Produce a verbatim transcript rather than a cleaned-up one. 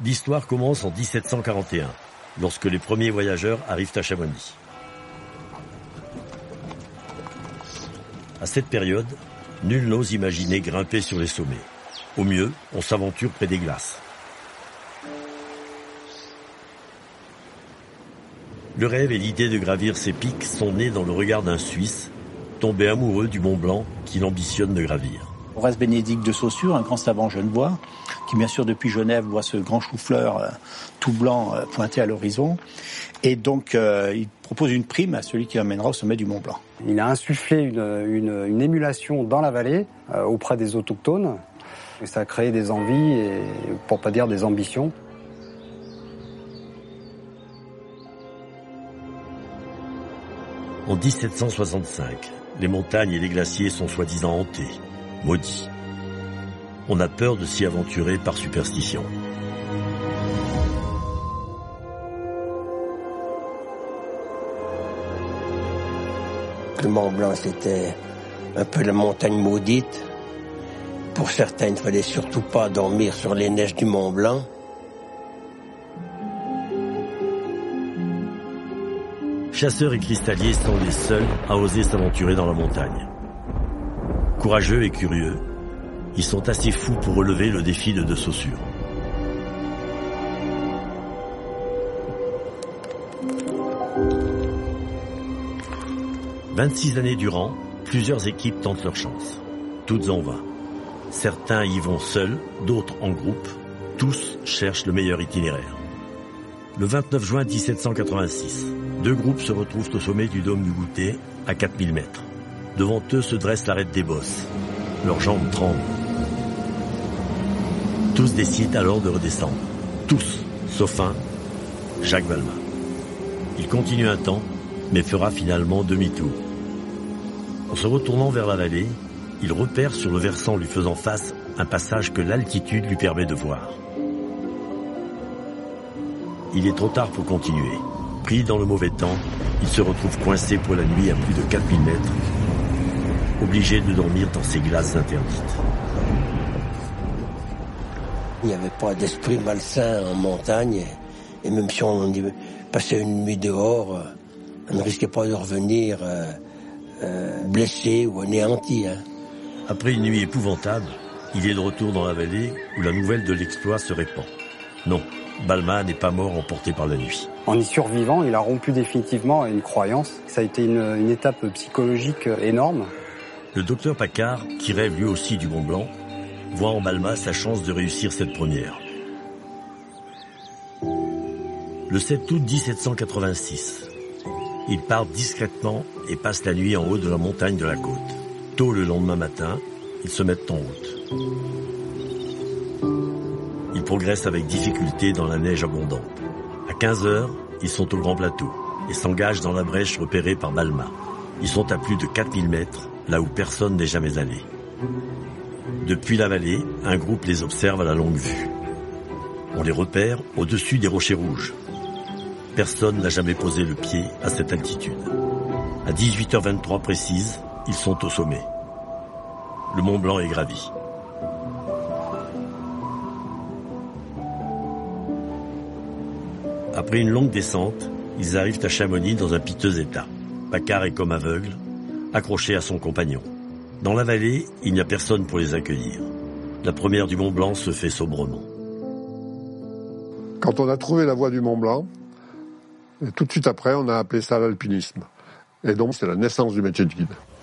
L'histoire commence en dix-sept cent quarante et un, lorsque les premiers voyageurs arrivent à Chamonix. À cette période, nul n'ose imaginer grimper sur les sommets. Au mieux, on s'aventure près des glaces. Le rêve et l'idée de gravir ces pics sont nés dans le regard d'un Suisse, tombé amoureux du Mont Blanc qu'il ambitionne de gravir. Horace Bénédicte de Saussure, un grand savant genevois, qui bien sûr depuis Genève voit ce grand chou-fleur euh, tout blanc euh, pointé à l'horizon. Et donc euh, il propose une prime à celui qui l'emmènera au sommet du Mont Blanc. Il a insufflé une, une, une émulation dans la vallée, euh, auprès des autochtones. Et ça a créé des envies, et, pour pas dire des ambitions. En dix-sept cent soixante-cinq, les montagnes et les glaciers sont soi-disant hantés, maudits. On a peur de s'y aventurer par superstition. Le Mont Blanc, c'était un peu la montagne maudite. Pour certains, il ne fallait surtout pas dormir sur les neiges du Mont Blanc. Chasseurs et cristalliers sont les seuls à oser s'aventurer dans la montagne. Courageux et curieux, ils sont assez fous pour relever le défi de De Saussure. vingt-six années durant, plusieurs équipes tentent leur chance. Toutes en vain. Certains y vont seuls, d'autres en groupe. Tous cherchent le meilleur itinéraire. Le vingt-neuf juin dix-sept cent quatre-vingt-six, deux groupes se retrouvent au sommet du dôme du Goûter, à quatre mille mètres. Devant eux se dresse l'arête des bosses. Leurs jambes tremblent. Tous décident alors de redescendre. Tous, sauf un, Jacques Balmat. Il continue un temps, mais fera finalement demi-tour. En se retournant vers la vallée, il repère sur le versant lui faisant face un passage que l'altitude lui permet de voir. Il est trop tard pour continuer. Pris dans le mauvais temps, il se retrouve coincé pour la nuit à plus de quatre mille mètres, obligé de dormir dans ces glaces interdites. Il n'y avait pas d'esprit malsain en montagne, et même si on passait une nuit dehors, on ne risquait pas de revenir euh, euh, blessé ou anéanti. Hein. Après une nuit épouvantable, il est de retour dans la vallée où la nouvelle de l'exploit se répand. Non, Balmat n'est pas mort emporté par la nuit. En y survivant, il a rompu définitivement une croyance. Ça a été une, une étape psychologique énorme. Le docteur Paccard, qui rêve lui aussi du Mont Blanc, voit en Balmat sa chance de réussir cette première. Le sept août dix-sept cent quatre-vingt-six, il part discrètement et passe la nuit en haut de la montagne de la côte. Tôt le lendemain matin, ils se mettent en route. Ils progressent avec difficulté dans la neige abondante. À quinze heures, ils sont au Grand Plateau et s'engagent dans la brèche repérée par Balmat. Ils sont à plus de quatre mille mètres, là où personne n'est jamais allé. Depuis la vallée, un groupe les observe à la longue vue. On les repère au-dessus des rochers rouges. Personne n'a jamais posé le pied à cette altitude. À dix-huit heures vingt-trois précise, ils sont au sommet. Le Mont Blanc est gravi. Après une longue descente, ils arrivent à Chamonix dans un piteux état. Paccard est comme aveugle, accroché à son compagnon. Dans la vallée, il n'y a personne pour les accueillir. La première du Mont Blanc se fait sobrement. Quand on a trouvé la voie du Mont Blanc, tout de suite après, on a appelé ça l'alpinisme. Et donc, c'est la naissance du métier de guide.